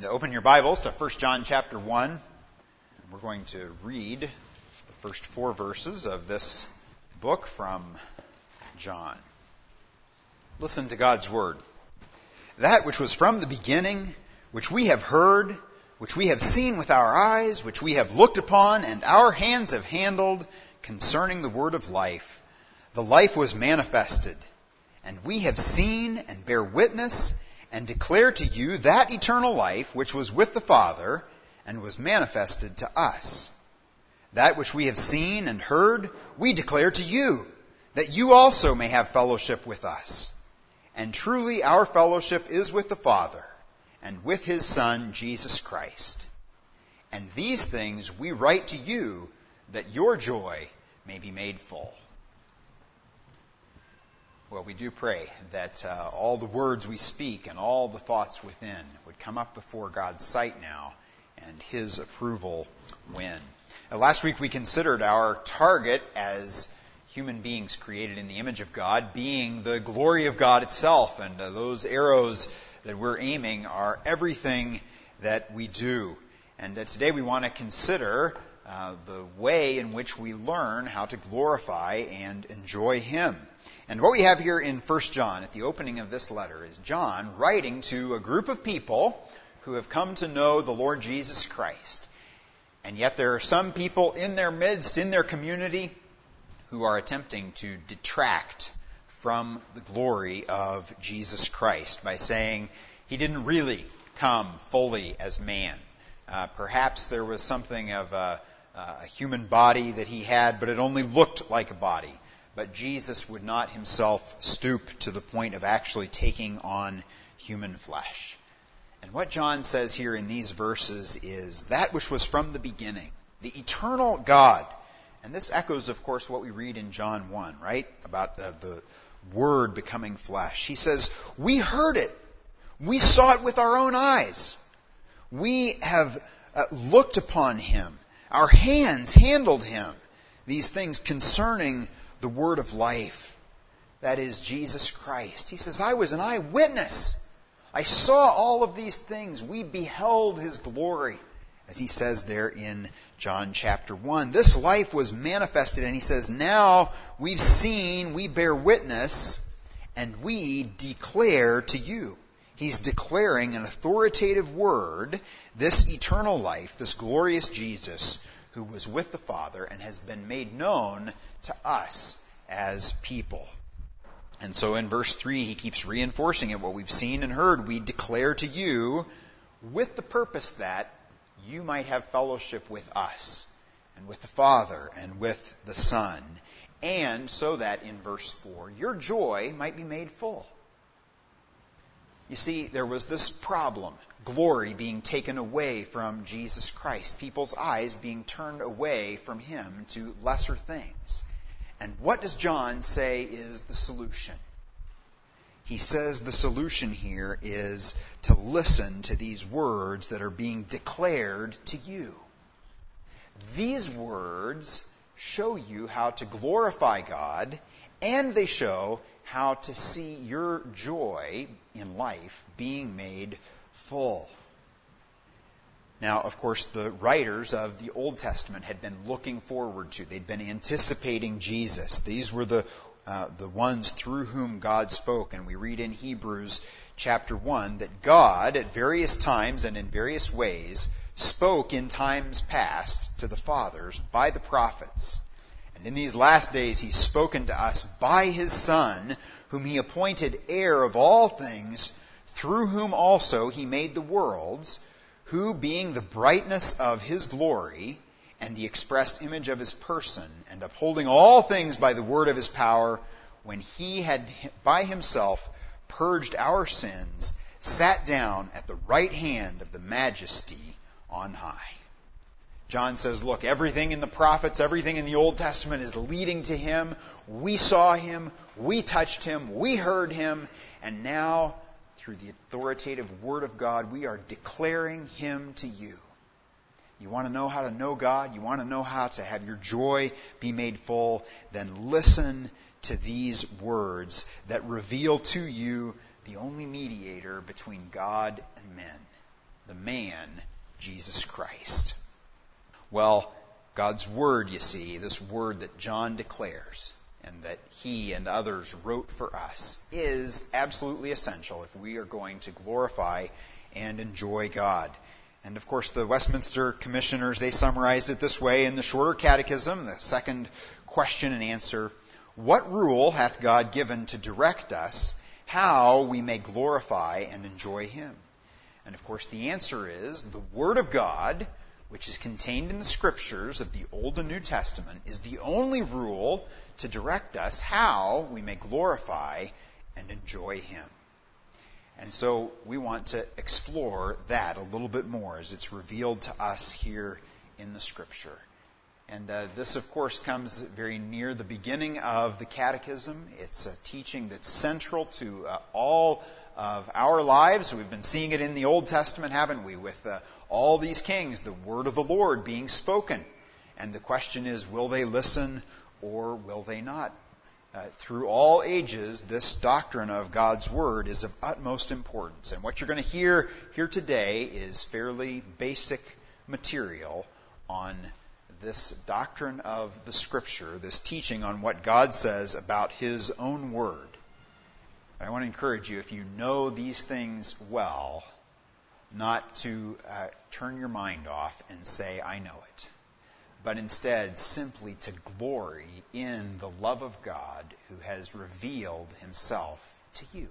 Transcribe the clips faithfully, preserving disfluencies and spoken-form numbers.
Open your Bibles to First John chapter one. We're going to read the first four verses of this book from John. Listen to God's word. That which was from the beginning, which we have heard, which we have seen with our eyes, which we have looked upon, and our hands have handled, concerning the word of life. The life was manifested, and we have seen and bear witness, and declare to you that eternal life which was with the Father and was manifested to us. That which we have seen and heard, we declare to you, that you also may have fellowship with us. And truly our fellowship is with the Father and with His Son, Jesus Christ. And these things we write to you, that your joy may be made full. Well, we do pray that uh, all the words we speak and all the thoughts within would come up before God's sight now and His approval win. Uh, last week we considered our target as human beings created in the image of God being the glory of God itself, and uh, those arrows that we're aiming are everything that we do. And uh, today we want to consider uh, the way in which we learn how to glorify and enjoy Him. And what we have here in First John, at the opening of this letter, is John writing to a group of people who have come to know the Lord Jesus Christ. And yet there are some people in their midst, in their community, who are attempting to detract from the glory of Jesus Christ by saying He didn't really come fully as man. Uh, perhaps there was something of a, a human body that He had, but it only looked like a body. But Jesus would not Himself stoop to the point of actually taking on human flesh. And what John says here in these verses is that which was from the beginning, the eternal God. And this echoes, of course, what we read in John one, right? About uh, the Word becoming flesh. He says, we heard it. We saw it with our own eyes. We have uh, looked upon Him. Our hands handled Him. These things concerning the word of life, that is Jesus Christ. He says, I was an eyewitness. I saw all of these things. We beheld His glory, as he says there in John chapter one. This life was manifested, and he says, now we've seen, we bear witness, and we declare to you. He's declaring an authoritative word, this eternal life, this glorious Jesus, who was with the Father and has been made known to us as people. And so in verse three, he keeps reinforcing it. What we've seen and heard, we declare to you, with the purpose that you might have fellowship with us and with the Father and with the Son, and so that, in verse four, your joy might be made full. You see, there was this problem, glory being taken away from Jesus Christ, people's eyes being turned away from Him to lesser things. And what does John say is the solution? He says the solution here is to listen to these words that are being declared to you. These words show you how to glorify God, and they show how to see your joy in life being made full. Now, of course, the writers of the Old Testament had been looking forward to, they'd been anticipating Jesus. These were the uh, the ones through whom God spoke. And we read in Hebrews chapter one that God, at various times and in various ways, spoke in times past to the fathers by the prophets. And in these last days He's spoken to us by His Son, whom He appointed heir of all things, through whom also He made the worlds, who, being the brightness of His glory and the express image of His person, and upholding all things by the word of His power, when He had by Himself purged our sins, sat down at the right hand of the Majesty on high. John says, look, everything in the prophets, everything in the Old Testament is leading to Him. We saw Him, we touched Him, we heard Him, and now, through the authoritative Word of God, we are declaring Him to you. You want to know how to know God? You want to know how to have your joy be made full? Then listen to these words that reveal to you the only mediator between God and men, the man, Jesus Christ. Well, God's Word, you see, this Word that John declares and that he and others wrote for us, is absolutely essential if we are going to glorify and enjoy God. And of course, the Westminster Commissioners, they summarized it this way in the Shorter Catechism, the second question and answer: what rule hath God given to direct us how we may glorify and enjoy Him? And of course, the answer is the Word of God, which is contained in the Scriptures of the Old and New Testament, is the only rule to direct us how we may glorify and enjoy Him. And so we want to explore that a little bit more as it's revealed to us here in the Scripture. And uh, this, of course, comes very near the beginning of the Catechism. It's a teaching that's central to uh, all of our lives. We've been seeing it in the Old Testament, haven't we, with uh, all these kings, the word of the Lord being spoken. And the question is, will they listen or will they not? Uh, through all ages, this doctrine of God's Word is of utmost importance. And what you're going to hear here today is fairly basic material on this doctrine of the Scripture, this teaching on what God says about His own Word. I want to encourage you, if you know these things well, not to uh, turn your mind off and say, I know it, but instead simply to glory in the love of God who has revealed Himself to you.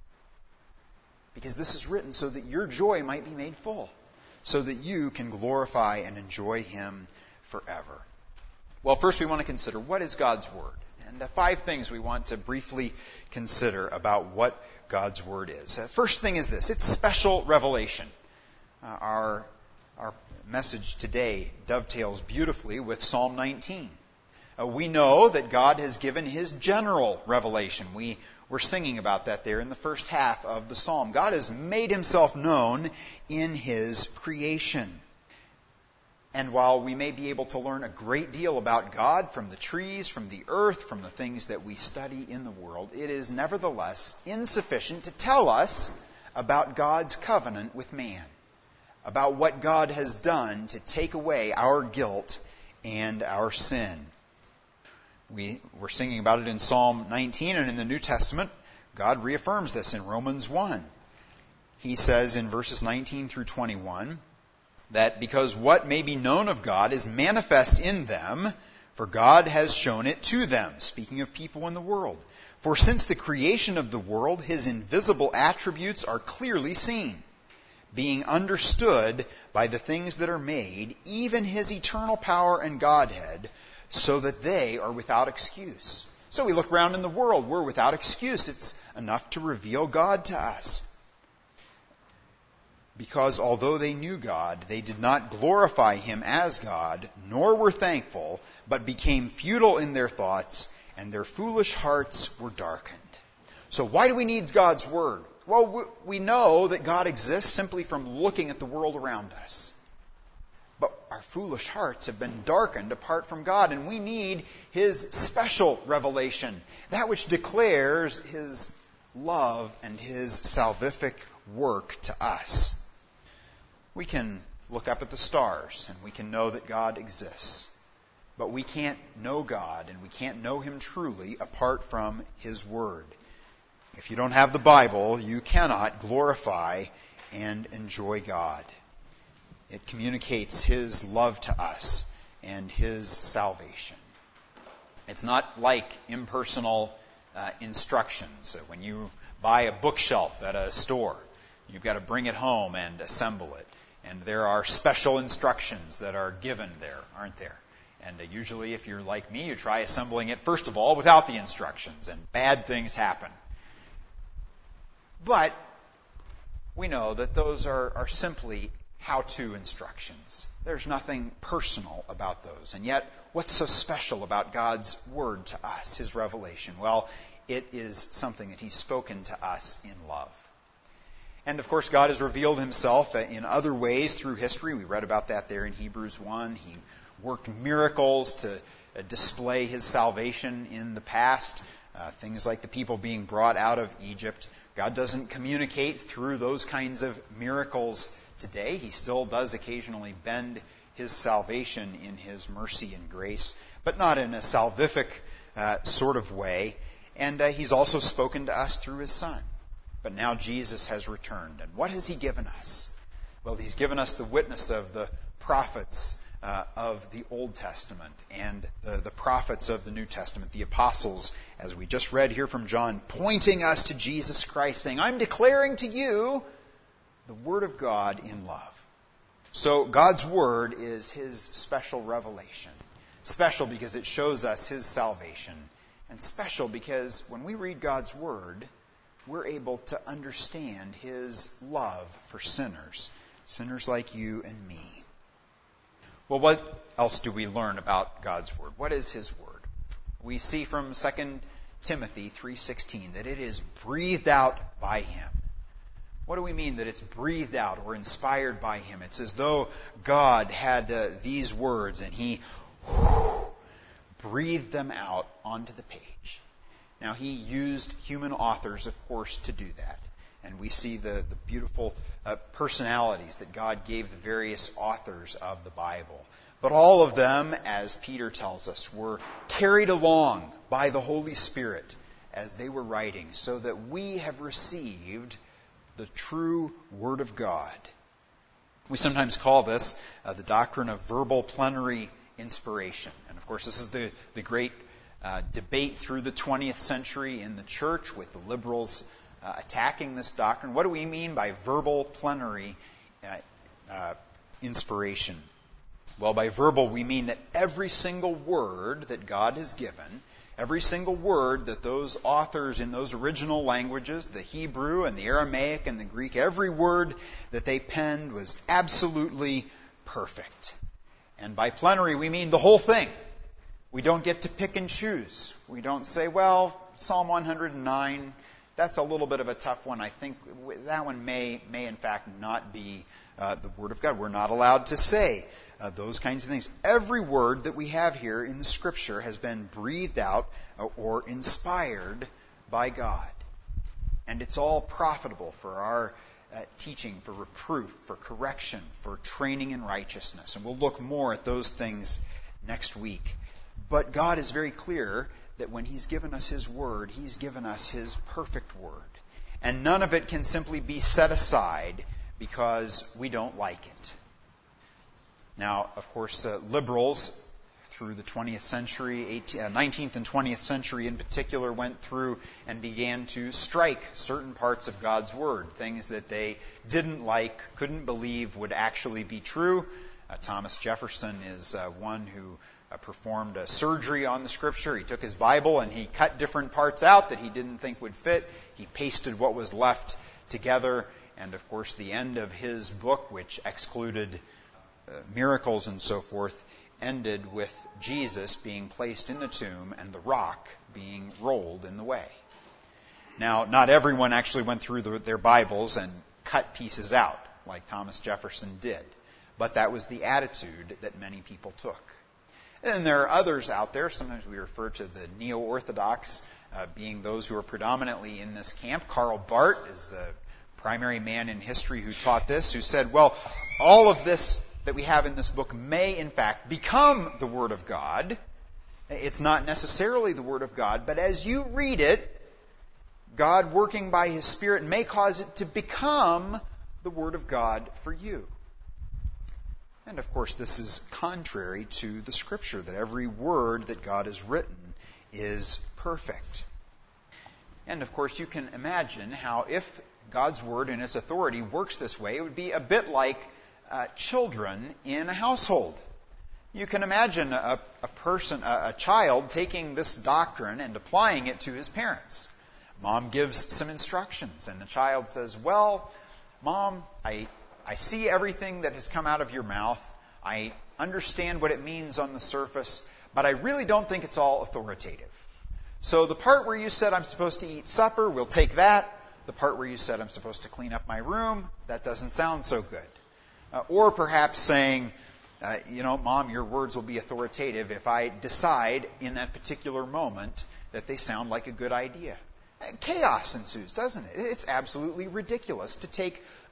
Because this is written so that your joy might be made full, so that you can glorify and enjoy Him forever. Well, first we want to consider, what is God's Word? And uh, five things we want to briefly consider about what God's Word is. Uh, first thing is this: it's special revelation. Uh, our our message today dovetails beautifully with Psalm nineteen. Uh, we know that God has given His general revelation. We were singing about that there in the first half of the psalm. God has made Himself known in His creation. And while we may be able to learn a great deal about God from the trees, from the earth, from the things that we study in the world, it is nevertheless insufficient to tell us about God's covenant with man, about what God has done to take away our guilt and our sin. We were singing about it in Psalm nineteen, and in the New Testament, God reaffirms this in Romans one. He says in verses nineteen through twenty-one, that because what may be known of God is manifest in them, for God has shown it to them, speaking of people in the world. For since the creation of the world, His invisible attributes are clearly seen, being understood by the things that are made, even His eternal power and Godhead, so that they are without excuse. So we look around in the world, we're without excuse. It's enough to reveal God to us. Because although they knew God, they did not glorify Him as God, nor were thankful, but became futile in their thoughts, and their foolish hearts were darkened. So why do we need God's Word? Well, we know that God exists simply from looking at the world around us. But our foolish hearts have been darkened apart from God, and we need His special revelation, that which declares His love and His salvific work to us. We can look up at the stars and we can know that God exists. But we can't know God and we can't know Him truly apart from His Word. If you don't have the Bible, you cannot glorify and enjoy God. It communicates His love to us and His salvation. It's not like impersonal uh, instructions. When you buy a bookshelf at a store, you've got to bring it home and assemble it. And there are special instructions that are given there, aren't there? And uh, usually, if you're like me, you try assembling it, first of all, without the instructions, and bad things happen. But we know that those are, are simply how-to instructions. There's nothing personal about those. And yet, what's so special about God's Word to us, His revelation? Well, it is something that He's spoken to us in love. And of course, God has revealed Himself in other ways through history. We read about that there in Hebrews one. He worked miracles to display His salvation in the past. Uh, things like the people being brought out of Egypt. God doesn't communicate through those kinds of miracles today. He still does occasionally bend his salvation in his mercy and grace, but not in a salvific uh, sort of way. And uh, he's also spoken to us through his Son. But now Jesus has returned. And what has he given us? Well, he's given us the witness of the prophets uh, of the Old Testament and the, the prophets of the New Testament, the apostles, as we just read here from John, pointing us to Jesus Christ, saying, I'm declaring to you the Word of God in love. So God's Word is his special revelation. Special because it shows us his salvation. And special because when we read God's Word, we're able to understand his love for sinners. Sinners like you and me. Well, what else do we learn about God's Word? What is his Word? We see from Second Timothy three sixteen that it is breathed out by him. What do we mean that it's breathed out or inspired by him? It's as though God had uh, these words and he whew, breathed them out onto the page. Now, he used human authors, of course, to do that. And we see the, the beautiful uh, personalities that God gave the various authors of the Bible. But all of them, as Peter tells us, were carried along by the Holy Spirit as they were writing, so that we have received the true Word of God. We sometimes call this uh, the doctrine of verbal plenary inspiration. And of course, this is the, the great uh, debate through the twentieth century in the church with the liberals Uh, attacking this doctrine. What do we mean by verbal plenary uh, uh, inspiration? Well, by verbal we mean that every single word that God has given, every single word that those authors in those original languages, the Hebrew and the Aramaic and the Greek, every word that they penned was absolutely perfect. And by plenary we mean the whole thing. We don't get to pick and choose. We don't say, well, Psalm one hundred nine, that's a little bit of a tough one. I think that one may, may in fact, not be uh, the Word of God. We're not allowed to say uh, those kinds of things. Every word that we have here in the Scripture has been breathed out uh, or inspired by God. And it's all profitable for our uh, teaching, for reproof, for correction, for training in righteousness. And we'll look more at those things next week. But God is very clear that when he's given us his word, he's given us his perfect word. And none of it can simply be set aside because we don't like it. Now, of course, uh, liberals through the twentieth century, eighteenth, uh, nineteenth and twentieth century in particular, went through and began to strike certain parts of God's word, things that they didn't like, couldn't believe would actually be true. Uh, Thomas Jefferson is uh, one who Uh, performed a surgery on the Scripture. He took his Bible and he cut different parts out that he didn't think would fit. He pasted what was left together. And of course, the end of his book, which excluded uh, miracles and so forth, ended with Jesus being placed in the tomb and the rock being rolled in the way. Now, not everyone actually went through the, their Bibles and cut pieces out like Thomas Jefferson did. But that was the attitude that many people took. And there are others out there, sometimes we refer to the neo-Orthodox, uh, being those who are predominantly in this camp. Karl Barth is the primary man in history who taught this, who said, well, all of this that we have in this book may, in fact, become the Word of God. It's not necessarily the Word of God, but as you read it, God, working by his Spirit, may cause it to become the Word of God for you. And of course, this is contrary to the Scripture, that every word that God has written is perfect. And of course, you can imagine how if God's Word in its authority works this way, it would be a bit like uh, children in a household. You can imagine a, a person, a, a child taking this doctrine and applying it to his parents. Mom gives some instructions, and the child says, well, Mom, I... I see everything that has come out of your mouth. I understand what it means on the surface, but I really don't think it's all authoritative. So the part where you said I'm supposed to eat supper, we'll take that. The part where you said I'm supposed to clean up my room, that doesn't sound so good. Uh, or perhaps saying, uh, you know, Mom, your words will be authoritative if I decide in that particular moment that they sound like a good idea. Chaos ensues, doesn't it? It's absolutely ridiculous to take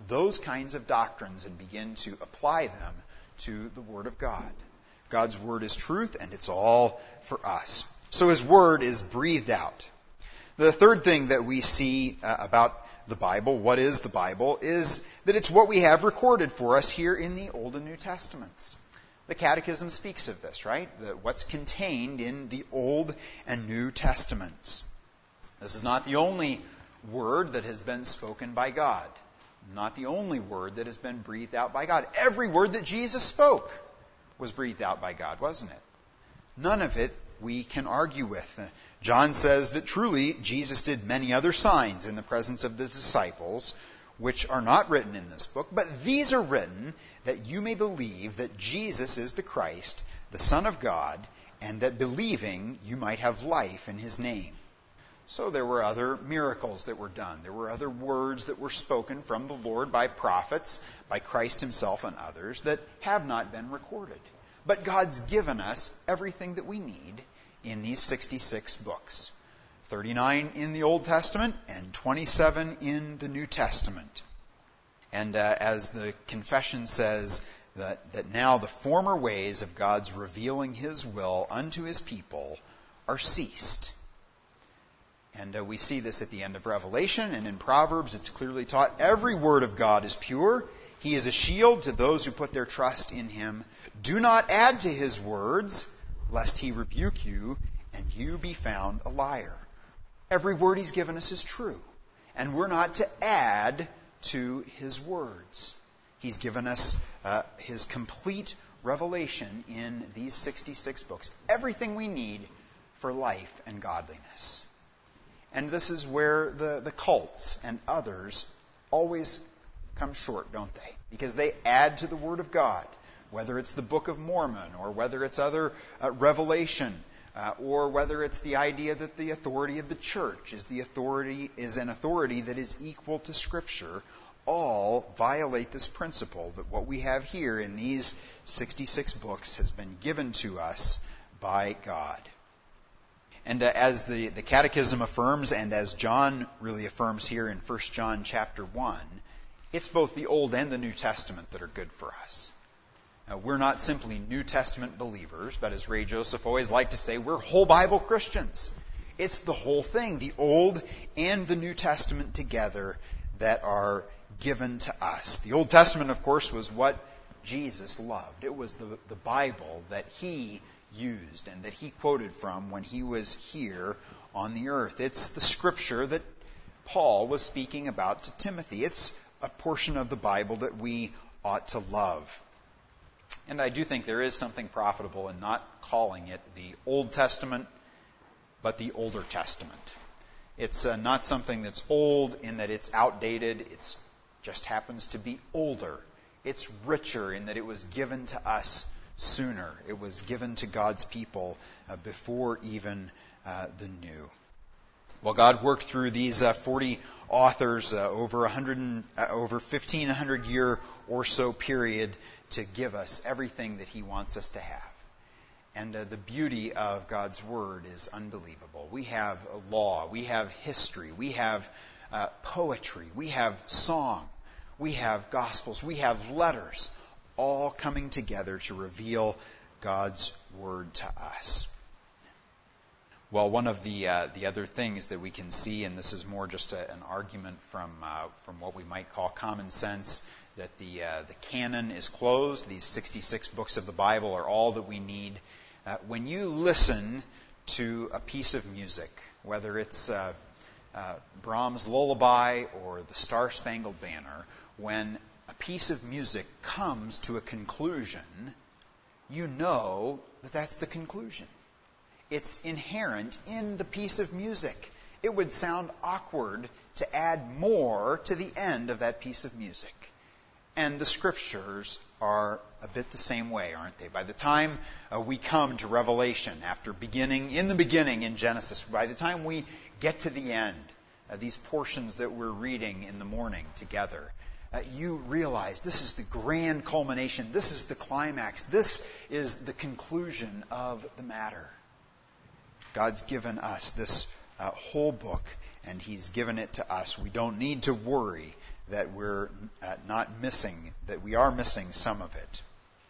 those kinds of doctrines and begin to apply them to the Word of God. God's Word is truth, and it's all for us. So His Word is breathed out. The third thing that we see uh, about the Bible, what is the Bible, is that it's what we have recorded for us here in the Old and New Testaments. The Catechism speaks of this, right? The, what's contained in the Old and New Testaments. This is not the only word that has been spoken by God. Not the only word that has been breathed out by God. Every word that Jesus spoke was breathed out by God, wasn't it? None of it we can argue with. John says that truly Jesus did many other signs in the presence of the disciples, which are not written in this book, but these are written that you may believe that Jesus is the Christ, the Son of God, and that believing you might have life in His name. So there were other miracles that were done. There were other words that were spoken from the Lord by prophets, by Christ Himself and others that have not been recorded. But God's given us everything that we need in these sixty-six books. thirty-nine in the Old Testament and twenty-seven in the New Testament. And uh, as the confession says, that, that now the former ways of God's revealing His will unto His people are ceased. And uh, we see this at the end of Revelation, and in Proverbs it's clearly taught, every word of God is pure. He is a shield to those who put their trust in Him. Do not add to His words, lest He rebuke you, and you be found a liar. Every word He's given us is true, and we're not to add to His words. He's given us uh, His complete revelation in these sixty-six books. Everything we need for life and godliness. And this is where the, the cults and others always come short, don't they? Because they add to the Word of God, whether it's the Book of Mormon or whether it's other uh, revelation, uh, or whether it's the idea that the authority of the church is the authority is an authority that is equal to Scripture. All violate this principle that what we have here in these sixty-six books has been given to us by God. And uh, as the, the Catechism affirms, and as John really affirms here in First John chapter one, it's both the Old and the New Testament that are good for us. Now, we're not simply New Testament believers, but as Ray Joseph always liked to say, we're whole Bible Christians. It's the whole thing, the Old and the New Testament together, that are given to us. The Old Testament, of course, was what Jesus loved. It was the, the Bible that He used and that He quoted from when He was here on the earth. It's the Scripture that Paul was speaking about to Timothy. It's a portion of the Bible that we ought to love. And I do think there is something profitable in not calling it the Old Testament, but the Older Testament. It's uh, not something that's old in that it's outdated. It just happens to be older. It's richer in that it was given to us sooner. It was given to God's people uh, before even uh, the New. Well, God worked through these uh, forty authors uh, over one hundred, uh, over fifteen hundred year or so period to give us everything that He wants us to have. And uh, the beauty of God's Word is unbelievable. We have a law, we have history, we have uh, poetry, we have song, we have gospels, we have letters, all coming together to reveal God's Word to us. Well, one of the uh, the other things that we can see, and this is more just a, an argument from uh, from what we might call common sense, that the uh, the canon is closed. These sixty-six books of the Bible are all that we need. Uh, when you listen to a piece of music, whether it's uh, uh, Brahms' Lullaby or the Star-Spangled Banner, when a piece of music comes to a conclusion, you know that that's the conclusion. It's inherent in the piece of music. It would sound awkward to add more to the end of that piece of music. And the Scriptures are a bit the same way, aren't they? By the time uh, we come to Revelation, after beginning in the beginning in Genesis, by the time we get to the end, uh, these portions that we're reading in the morning together, uh, you realize this is the grand culmination. This is the climax. This is the conclusion of the matter. God's given us this uh, whole book, and He's given it to us. We don't need to worry that we're uh, not missing, that we are missing some of it.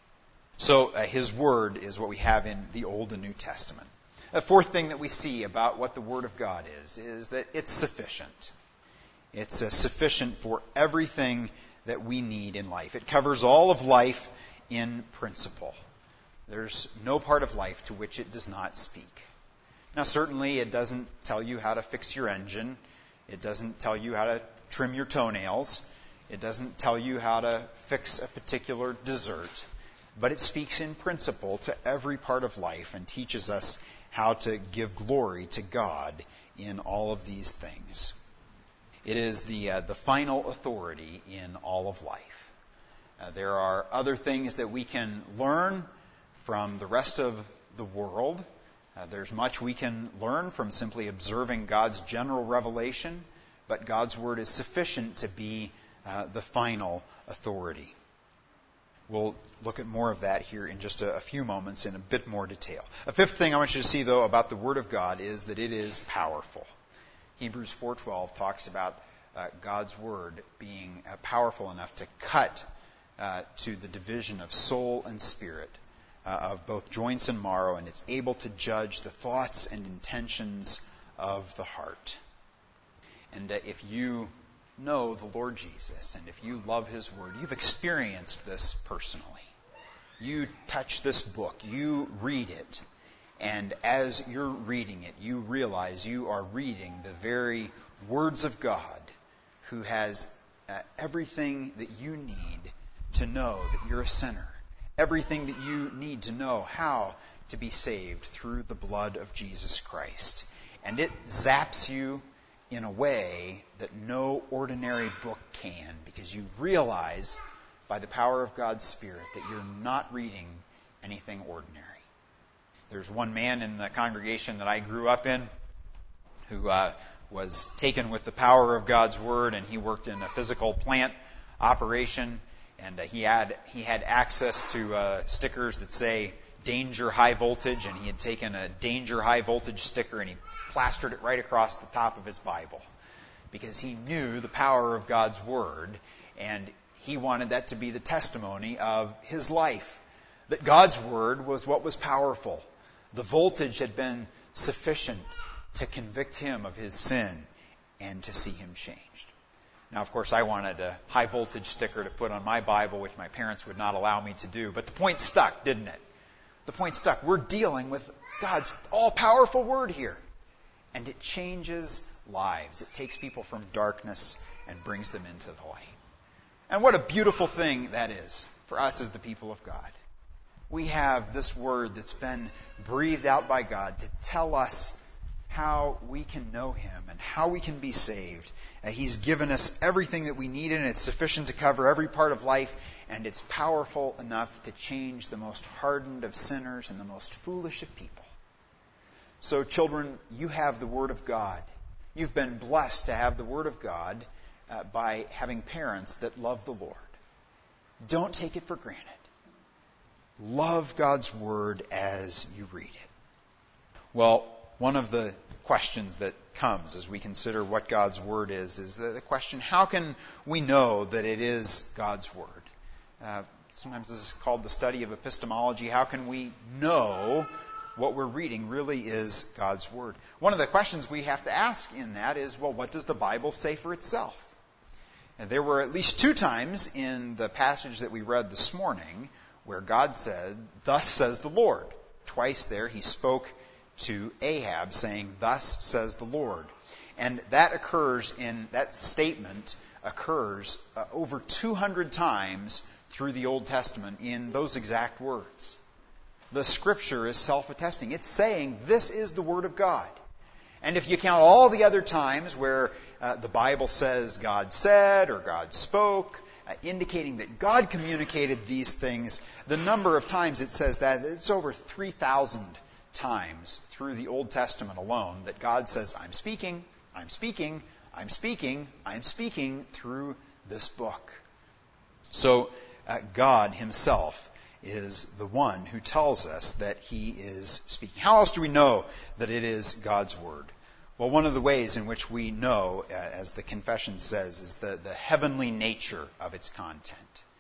So uh, His Word is what we have in the Old and New Testament. A fourth thing that we see about what the Word of God is, is that it's sufficient. It's uh, sufficient for everything that we need in life. It covers all of life in principle. There's no part of life to which it does not speak. Now, certainly, it doesn't tell you how to fix your engine. It doesn't tell you how to trim your toenails. It doesn't tell you how to fix a particular dessert. But it speaks in principle to every part of life and teaches us how to give glory to God in all of these things. It is the uh, the final authority in all of life. Uh, there are other things that we can learn from the rest of the world. Uh, there's much we can learn from simply observing God's general revelation, but God's Word is sufficient to be uh, the final authority. We'll look at more of that here in just a, a few moments in a bit more detail. A fifth thing I want you to see, though, about the Word of God is that it is powerful. Hebrews four twelve talks about uh, God's Word being uh, powerful enough to cut uh, to the division of soul and spirit, uh, of both joints and marrow, and it's able to judge the thoughts and intentions of the heart. And uh, if you know the Lord Jesus, and if you love His Word, you've experienced this personally. You touch this book, you read it, and as you're reading it, you realize you are reading the very words of God, who has uh, everything that you need to know that you're a sinner, everything that you need to know how to be saved through the blood of Jesus Christ. And it zaps you in a way that no ordinary book can, because you realize by the power of God's Spirit that you're not reading anything ordinary. There's one man in the congregation that I grew up in who uh, was taken with the power of God's Word, and he worked in a physical plant operation, and uh, he had he had access to uh, stickers that say danger high voltage, and he had taken a danger high voltage sticker and he plastered it right across the top of his Bible because he knew the power of God's Word, and he wanted that to be the testimony of his life, that God's Word was what was powerful. The voltage had been sufficient to convict him of his sin and to see him changed. Now, of course, I wanted a high voltage sticker to put on my Bible, which my parents would not allow me to do, but the point stuck, didn't it? The point stuck. We're dealing with God's all-powerful Word here. And it changes lives. It takes people from darkness and brings them into the light. And what a beautiful thing that is for us as the people of God. We have this Word that's been breathed out by God to tell us how we can know Him and how we can be saved. Uh, he's given us everything that we need, and it's sufficient to cover every part of life, and it's powerful enough to change the most hardened of sinners and the most foolish of people. So, children, you have the Word of God. You've been blessed to have the Word of God uh, by having parents that love the Lord. Don't take it for granted. Love God's Word as you read it. Well, one of the questions that comes as we consider what God's Word is, is the, the question, how can we know that it is God's Word? Uh, sometimes this is called the study of epistemology. How can we know what we're reading really is God's Word? One of the questions we have to ask in that is, well, what does the Bible say for itself? And there were at least two times in the passage that we read this morning where God said, "Thus says the Lord." Twice there he spoke to Ahab saying, "Thus says the Lord." And that occurs in, that statement occurs uh, over two hundred times through the Old Testament in those exact words. The Scripture is self-attesting. It's saying this is the Word of God. And if you count all the other times where uh, the Bible says God said or God spoke, uh, indicating that God communicated these things, the number of times it says that, it's over three thousand times through the Old Testament alone that God says, I'm speaking, I'm speaking, I'm speaking, I'm speaking through this book. So uh, God Himself is the one who tells us that He is speaking. How else do we know that it is God's Word? Well, one of the ways in which we know, uh, as the confession says, is the, the heavenly nature of its content.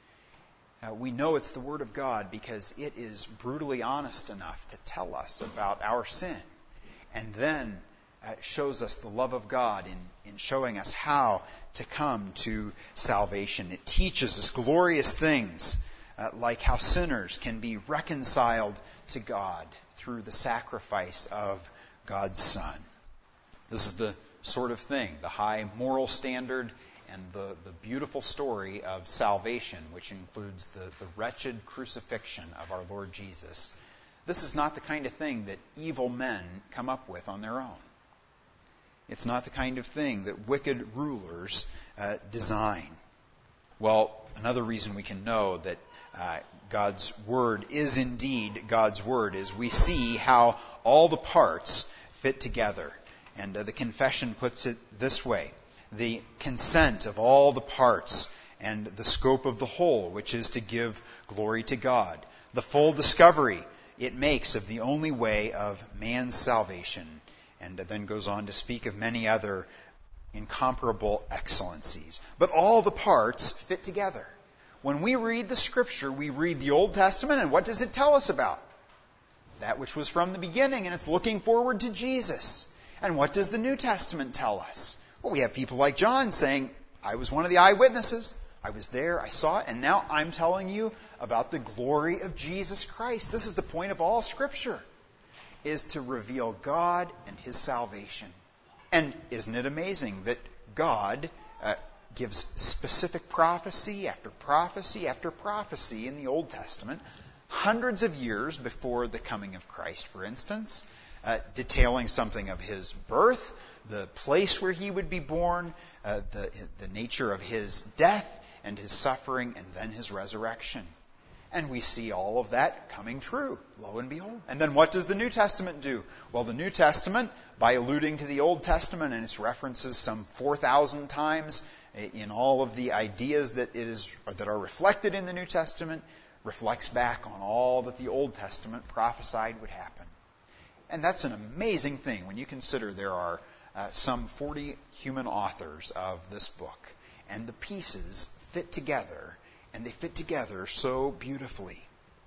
Uh, we know it's the Word of God because it is brutally honest enough to tell us about our sin, and then uh, shows us the love of God in, in showing us how to come to salvation. It teaches us glorious things, uh, like how sinners can be reconciled to God through the sacrifice of God's Son. This is the sort of thing, the high moral standard and the, the beautiful story of salvation, which includes the, the wretched crucifixion of our Lord Jesus. This is not the kind of thing that evil men come up with on their own. It's not the kind of thing that wicked rulers uh, design. Well, another reason we can know that uh, God's Word is indeed God's Word is we see how all the parts fit together. And uh, the confession puts it this way: the consent of all the parts and the scope of the whole, which is to give glory to God. The full discovery it makes of the only way of man's salvation, and then goes on to speak of many other incomparable excellencies. But all the parts fit together. When we read the Scripture, we read the Old Testament, and what does it tell us about? That which was from the beginning, and it's looking forward to Jesus. And what does the New Testament tell us? Well, we have people like John saying, I was one of the eyewitnesses. I was there, I saw it, and now I'm telling you about the glory of Jesus Christ. This is the point of all Scripture, is to reveal God and His salvation. And isn't it amazing that God uh, gives specific prophecy after prophecy after prophecy in the Old Testament, hundreds of years before the coming of Christ, for instance, uh, detailing something of His birth, the place where He would be born, uh, the, the nature of His death and His suffering, and then His resurrection. And we see all of that coming true, lo and behold. And then what does the New Testament do? Well, the New Testament, by alluding to the Old Testament and its references some four thousand times in all of the ideas that it is or that are reflected in the New Testament, reflects back on all that the Old Testament prophesied would happen. And that's an amazing thing when you consider there are uh, some forty human authors of this book, and the pieces fit together. And they fit together so beautifully.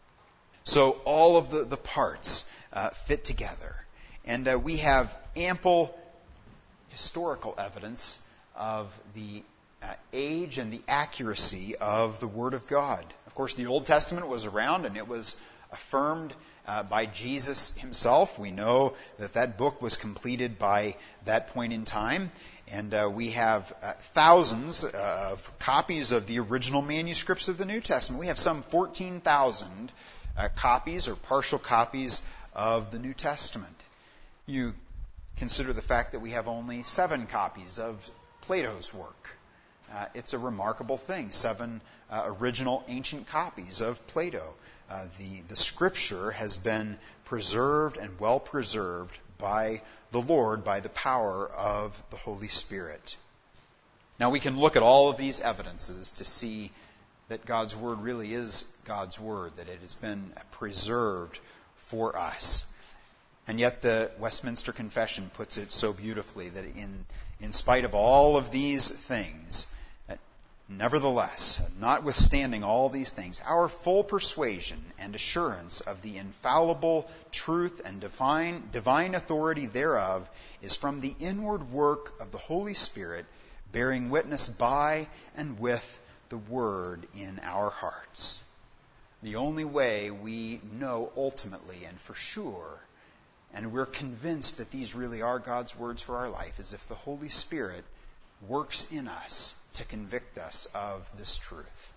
So all of the, the parts uh, fit together. And uh, we have ample historical evidence of the uh, age and the accuracy of the Word of God. Of course, the Old Testament was around, and it was affirmed uh, by Jesus Himself. We know that that book was completed by that point in time. And uh, we have uh, thousands of copies of the original manuscripts of the New Testament. We have some fourteen thousand uh, copies or partial copies of the New Testament. You consider the fact that we have only seven copies of Plato's work. Uh, it's a remarkable thing. Seven uh, original ancient copies of Plato. Uh, the, the Scripture has been preserved and well preserved by the Lord, by the power of the Holy Spirit. Now we can look at all of these evidences to see that God's Word really is God's Word, that it has been preserved for us. And yet the Westminster Confession puts it so beautifully that in, in spite of all of these things, nevertheless, notwithstanding all these things, our full persuasion and assurance of the infallible truth and divine, divine authority thereof is from the inward work of the Holy Spirit, bearing witness by and with the Word in our hearts. The only way we know ultimately and for sure, and we're convinced that these really are God's words for our life, is if the Holy Spirit works in us to convict us of this truth.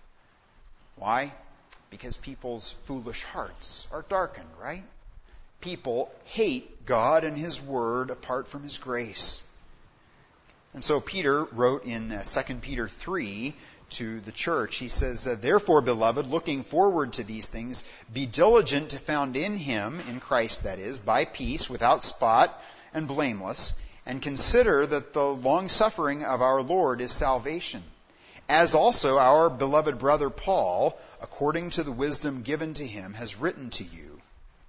Why? Because people's foolish hearts are darkened, right? People hate God and His Word apart from His grace. And so Peter wrote in uh, Second Peter three to the church, he says, Therefore, beloved, looking forward to these things, be diligent to found in Him, in Christ that is, by peace, without spot and blameless, and consider that the long-suffering of our Lord is salvation, as also our beloved brother Paul, according to the wisdom given to him, has written to you.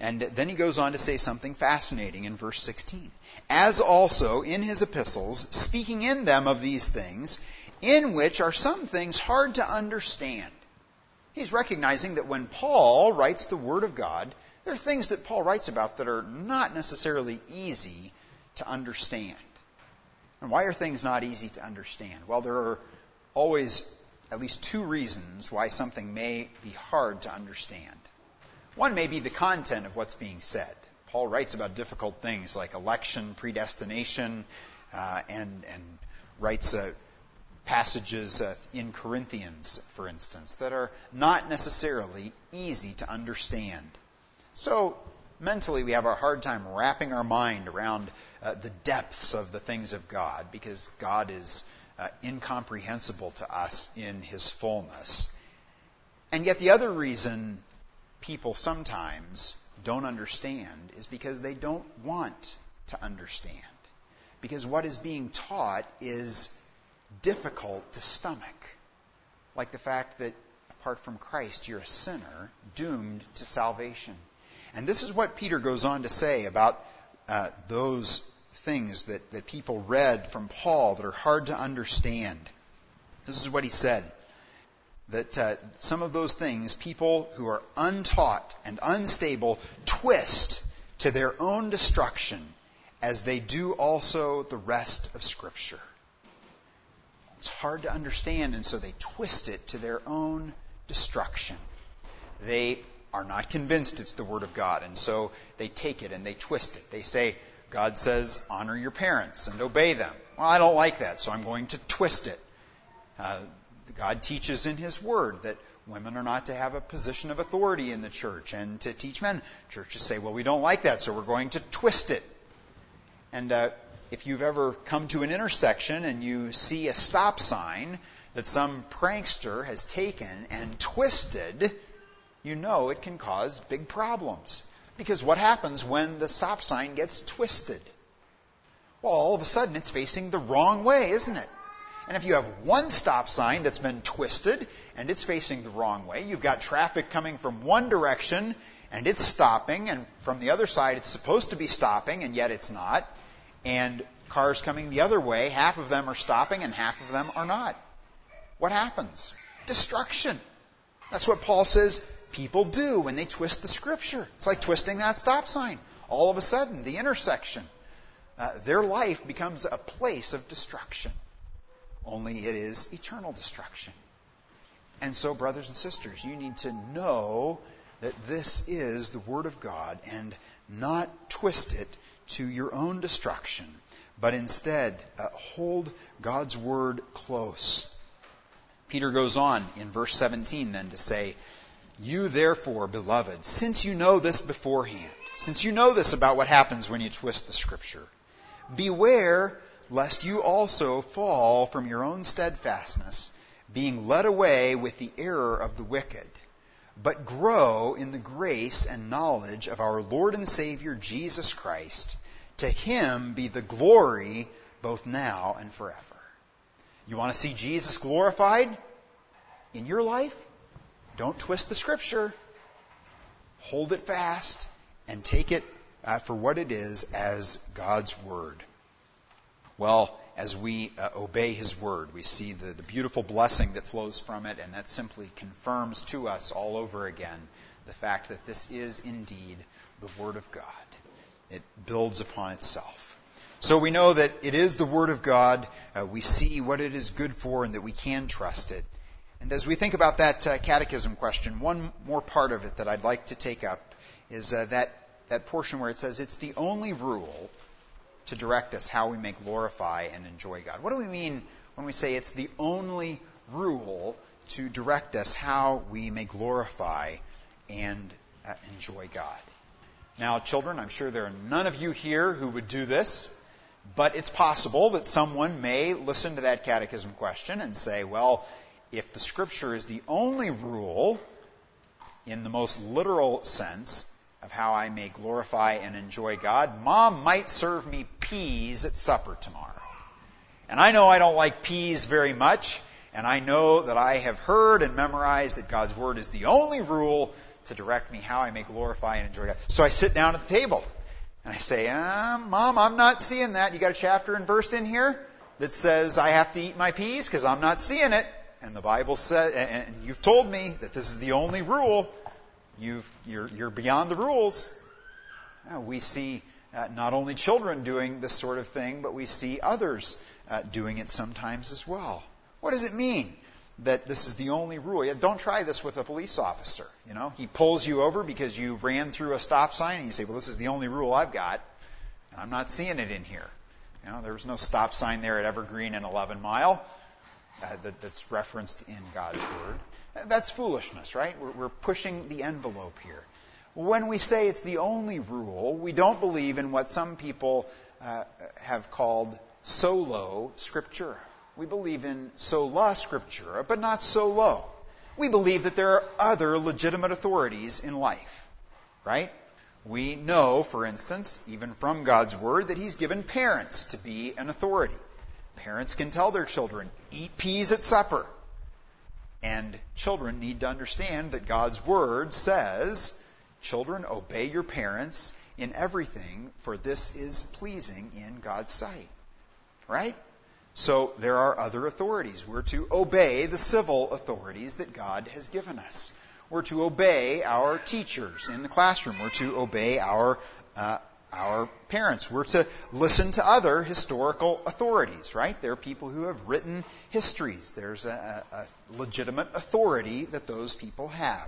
And then he goes on to say something fascinating in verse sixteen. As also in his epistles, speaking in them of these things, in which are some things hard to understand. He's recognizing that when Paul writes the Word of God, there are things that Paul writes about that are not necessarily easy to understand. And why are things not easy to understand? Well, there are always at least two reasons why something may be hard to understand. One may be the content of what's being said. Paul writes about difficult things like election, predestination, uh, and, and writes uh, passages uh, in Corinthians, for instance, that are not necessarily easy to understand. So, mentally, we have a hard time wrapping our mind around uh, the depths of the things of God, because God is uh, incomprehensible to us in His fullness. And yet the other reason people sometimes don't understand is because they don't want to understand. Because what is being taught is difficult to stomach. Like the fact that apart from Christ, you're a sinner doomed to salvation. And this is what Peter goes on to say about uh, those things that, that people read from Paul that are hard to understand. This is what he said. That uh, some of those things, people who are untaught and unstable twist to their own destruction, as they do also the rest of Scripture. It's hard to understand, and so they twist it to their own destruction. They are not convinced it's the Word of God, and so they take it and they twist it. They say, God says, honor your parents and obey them. Well, I don't like that, so I'm going to twist it. Uh, God teaches in His Word that women are not to have a position of authority in the church and to teach men. Churches say, well, we don't like that, so we're going to twist it. And uh, if you've ever come to an intersection and you see a stop sign that some prankster has taken and twisted, you know it can cause big problems. Because what happens when the stop sign gets twisted? Well, all of a sudden it's facing the wrong way, isn't it? And if you have one stop sign that's been twisted and it's facing the wrong way, you've got traffic coming from one direction and it's stopping, and from the other side it's supposed to be stopping and yet it's not, and cars coming the other way, half of them are stopping and half of them are not. What happens? Destruction. That's what Paul says people do when they twist the Scripture. It's like twisting that stop sign. All of a sudden, the intersection, uh, their life becomes a place of destruction. Only it is eternal destruction. And so, brothers and sisters, you need to know that this is the Word of God and not twist it to your own destruction, but instead uh, hold God's Word close. Peter goes on in verse seventeen then to say, you therefore, beloved, since you know this beforehand, since you know this about what happens when you twist the Scripture, beware lest you also fall from your own steadfastness, being led away with the error of the wicked, but grow in the grace and knowledge of our Lord and Savior Jesus Christ. To Him be the glory both now and forever. You want to see Jesus glorified in your life? Don't twist the Scripture. Hold it fast and take it uh, for what it is as God's Word. Well, as we uh, obey His Word, we see the, the beautiful blessing that flows from it, and that simply confirms to us all over again the fact that this is indeed the Word of God. It builds upon itself. So we know that it is the Word of God. Uh, we see what it is good for and that we can trust it. And as we think about that uh, catechism question, one more part of it that I'd like to take up is uh, that, that portion where it says it's the only rule to direct us how we may glorify and enjoy God. What do we mean when we say it's the only rule to direct us how we may glorify and uh, enjoy God? Now, children, I'm sure there are none of you here who would do this, but it's possible that someone may listen to that catechism question and say, well, if the Scripture is the only rule in the most literal sense of how I may glorify and enjoy God, Mom might serve me peas at supper tomorrow. And I know I don't like peas very much, and I know that I have heard and memorized that God's Word is the only rule to direct me how I may glorify and enjoy God. So I sit down at the table and I say, uh, Mom, I'm not seeing that. You got a chapter and verse in here that says I have to eat my peas because I'm not seeing it. And the Bible says, and you've told me that this is the only rule. You've, you're, you're beyond the rules. Uh, we see uh, not only children doing this sort of thing, but we see others uh, doing it sometimes as well. What does it mean that this is the only rule? Yeah, don't try this with a police officer. You know, he pulls you over because you ran through a stop sign, and you say, "Well, this is the only rule I've got, and I'm not seeing it in here." You know, there was no stop sign there at Evergreen and eleven Mile. Uh, that, that's referenced in God's Word. That's foolishness, right? We're, we're pushing the envelope here. When we say it's the only rule, we don't believe in what some people uh, have called solo scriptura. We believe in sola scriptura, but not solo. We believe that there are other legitimate authorities in life, right? We know, for instance, even from God's Word, that He's given parents to be an authority. Parents can tell their children, eat peas at supper. And children need to understand that God's Word says, children, obey your parents in everything, for this is pleasing in God's sight. Right? So there are other authorities. We're to obey the civil authorities that God has given us. We're to obey our teachers in the classroom. We're to obey our uh, our parents. We're to listen to other historical authorities, right? There are people who have written histories. There's a, a legitimate authority that those people have.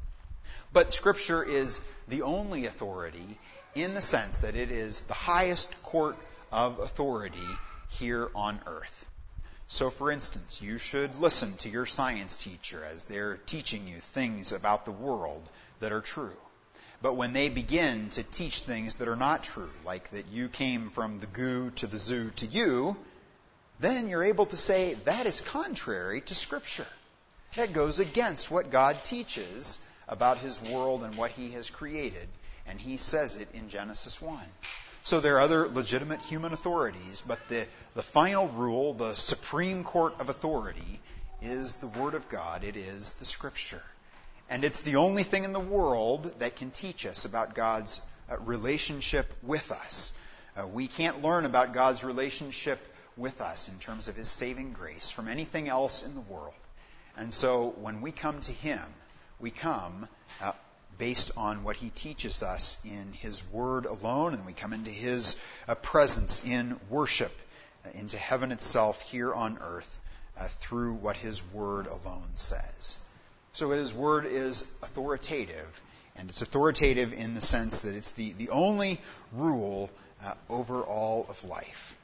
But Scripture is the only authority in the sense that it is the highest court of authority here on earth. So, for instance, you should listen to your science teacher as they're teaching you things about the world that are true. But when they begin to teach things that are not true, like that you came from the goo to the zoo to you, then you're able to say that is contrary to Scripture. That goes against what God teaches about His world and what He has created, and He says it in Genesis one. So there are other legitimate human authorities, but the, the final rule, the supreme court of authority, is the Word of God. It is the Scripture. And it's the only thing in the world that can teach us about God's uh, relationship with us. Uh, we can't learn about God's relationship with us in terms of His saving grace from anything else in the world. And so when we come to Him, we come uh, based on what He teaches us in His Word alone, and we come into His uh, presence in worship, uh, into heaven itself here on earth uh, through what His Word alone says. So His Word is authoritative, and it's authoritative in the sense that it's the, the only rule uh, over all of life.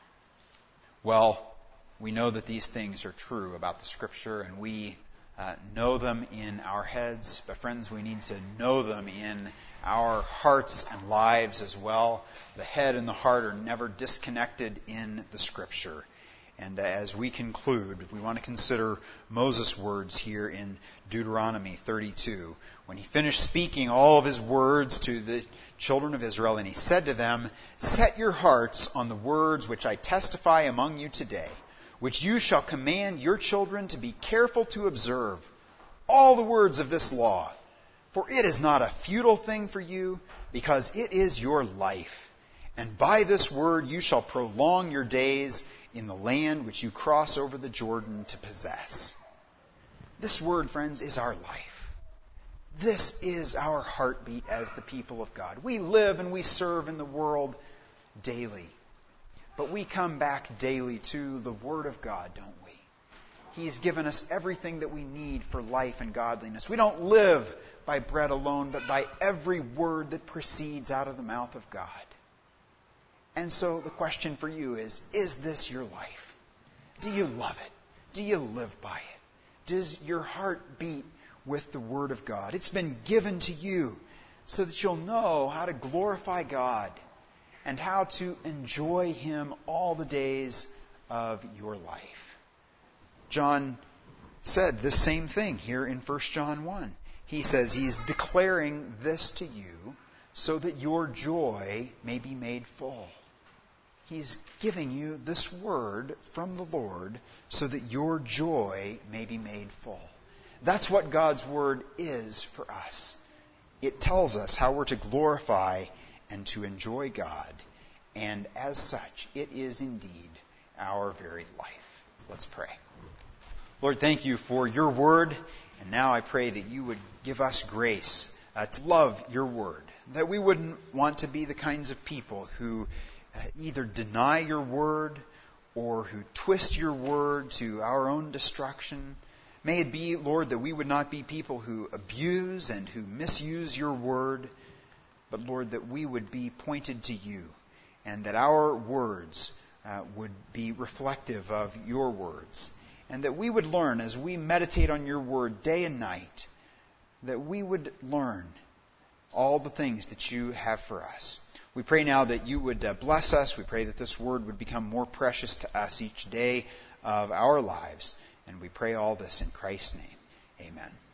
Well, we know that these things are true about the Scripture, and we uh, know them in our heads. But friends, we need to know them in our hearts and lives as well. The head and the heart are never disconnected in the Scripture. And as we conclude, we want to consider Moses' words here in Deuteronomy thirty-two. When he finished speaking all of his words to the children of Israel, and he said to them, "Set your hearts on the words which I testify among you today, which you shall command your children to be careful to observe all the words of this law. For it is not a futile thing for you, because it is your life. And by this word you shall prolong your days in the land which you cross over the Jordan to possess." This word, friends, is our life. This is our heartbeat as the people of God. We live and we serve in the world daily. But we come back daily to the Word of God, don't we? He's given us everything that we need for life and godliness. We don't live by bread alone, but by every word that proceeds out of the mouth of God. And so the question for you is, is this your life? Do you love it? Do you live by it? Does your heart beat with the Word of God? It's been given to you so that you'll know how to glorify God and how to enjoy Him all the days of your life. John said this same thing here in First John one. He says he's declaring this to you so that your joy may be made full. He's giving you this word from the Lord so that your joy may be made full. That's what God's word is for us. it tells us how we're to glorify and to enjoy God. And as such, it is indeed our very life. Let's pray. Lord, thank you for your word. And now I pray that you would give us grace uh, to love your word. That we wouldn't want to be the kinds of people who uh, either deny your word or who twist your word to our own destruction. May it be, Lord, that we would not be people who abuse and who misuse your word, but, Lord, that we would be pointed to you and that our words uh, would be reflective of your words. And that we would learn, as we meditate on your word day and night, that we would learn all the things that you have for us. We pray now that you would uh, bless us. We pray that this word would become more precious to us each day of our lives. And we pray all this in Christ's name. Amen.